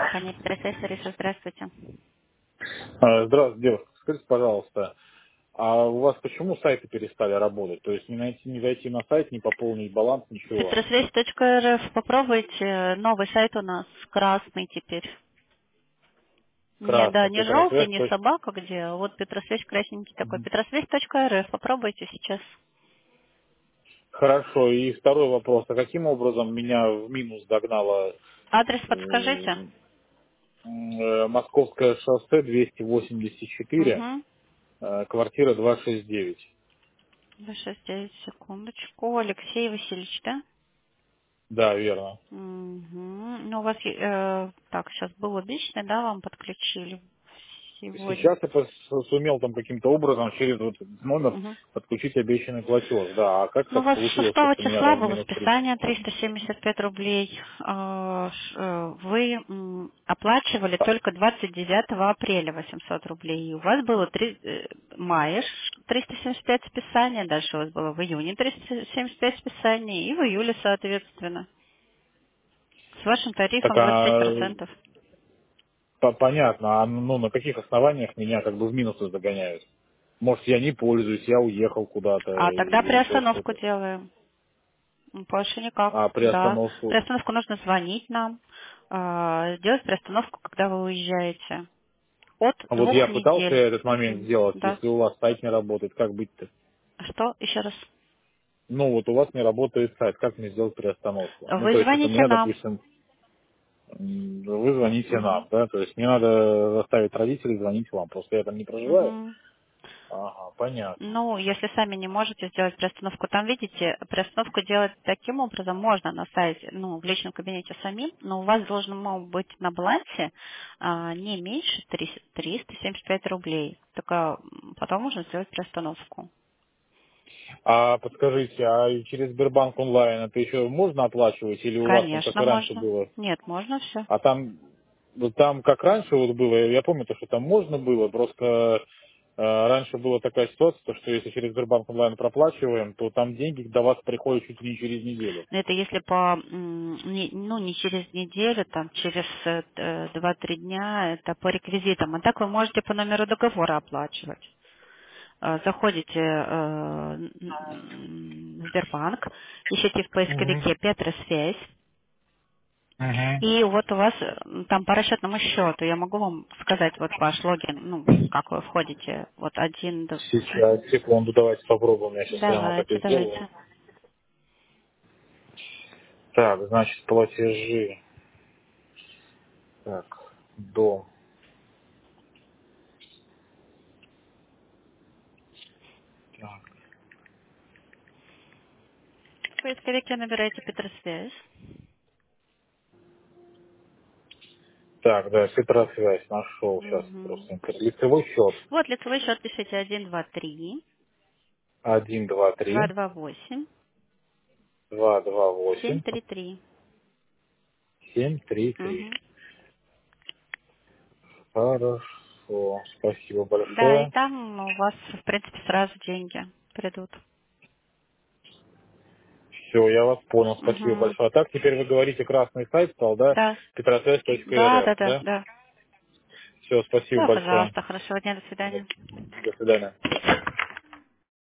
Компания Петросвязь, Лариса, здравствуйте. Здравствуйте, девушка. Скажите, пожалуйста, а у вас почему сайты перестали работать? То есть не найти, не зайти на сайт, не пополнить баланс, ничего. Петросвязь.рф, попробуйте, новый сайт у нас красный теперь. Не, да, Красный, не желтый, Петросвязь. не собака где, а вот Петросвязь красненький такой. Мгм. Петросвязь.рф, попробуйте сейчас. Хорошо. И второй вопрос. А каким образом меня в минус догнало Адрес подскажите? м, Московское шоссе 284, Угу. квартира 269? 269, секундочку. Алексей Васильевич, да? Да, верно. Угу. Ну, у вас, так, сейчас был личный, да, вам подключили сегодня? Сейчас я сумел там каким-то образом через вот этот номер Угу. подключить обещанный платеж. Да, а как Ну, у так вас получилось, 6 что меня числа там в было минус 3? списание 375 рублей. Вы оплачивали только 29 апреля 800 рублей. И у вас было мая 375 списания, дальше у вас было в июне 375 списаний и в июле, соответственно. С вашим Так, тарифом 25%. понятно. А ну на каких основаниях меня как бы в минусы загоняют? Может, я не пользуюсь, я уехал куда-то А тогда или еще приостановку что-то. делаем. Больше никак. А Да. приостановку. Приостановку нужно звонить нам, сделать приостановку, когда вы уезжаете. От А вот я 2 пытался недель. этот момент сделать, Да. если у вас сайт не работает, как быть-то? Что? Еще раз. Ну вот у вас не работает сайт, как мне сделать приостановку? Ну то Вы есть вот у звоните меня, нам. допустим, вы звоните Мгм. нам, да, то есть мне надо заставить родителей звонить вам, просто я там не проживаю. Мгм. Ага, понятно. Ну, если сами не можете сделать приостановку, там, видите, приостановку делать таким образом можно на сайте, ну, в личном кабинете самим, но у вас должно быть на балансе не меньше 375 рублей. Только потом можно сделать приостановку. А подскажите, а и через Сбербанк онлайн это еще можно оплачивать или у вас там как Конечно, и раньше можно. было? Нет, можно все. А там, вот там как раньше вот было, я помню, то, что там можно было, просто раньше была такая ситуация, то, что если через Сбербанк онлайн проплачиваем, то там деньги до вас приходят чуть ли не через неделю. Это если по, ну, не через неделю, там, через 2-3 дня, это по реквизитам. А так вы можете по номеру договора оплачивать. Заходите в Сбербанк, ищите в Мгм. поисковике Петросвязь, Мгм. и вот у вас там по расчетному счету, я могу вам сказать вот ваш логин, ну, как вы входите, вот один, Сейчас, секунду, давайте попробуем, я сейчас прямо так давайте, и сделаю. давайте. Так, значит, платежи. Так, дом. Так, В поисковике набираете Петросвязь. так, да, Петросвязь нашел сейчас Мгм. просто лицевой счет. Вот лицевой счет пишите 123 Один, два, три, 228 два, два, восемь, 733. 733. Мгм. Хорошо, спасибо Да, и большое. там у вас, в принципе, сразу деньги придут. Все, я вас понял, спасибо Мгм. большое. А так теперь вы говорите, красный сайт стал, да? Да. Да, Петросвязь.рф, да, да, да? да. Все, спасибо Да, большое. пожалуйста, хорошего дня, до свидания. До свидания.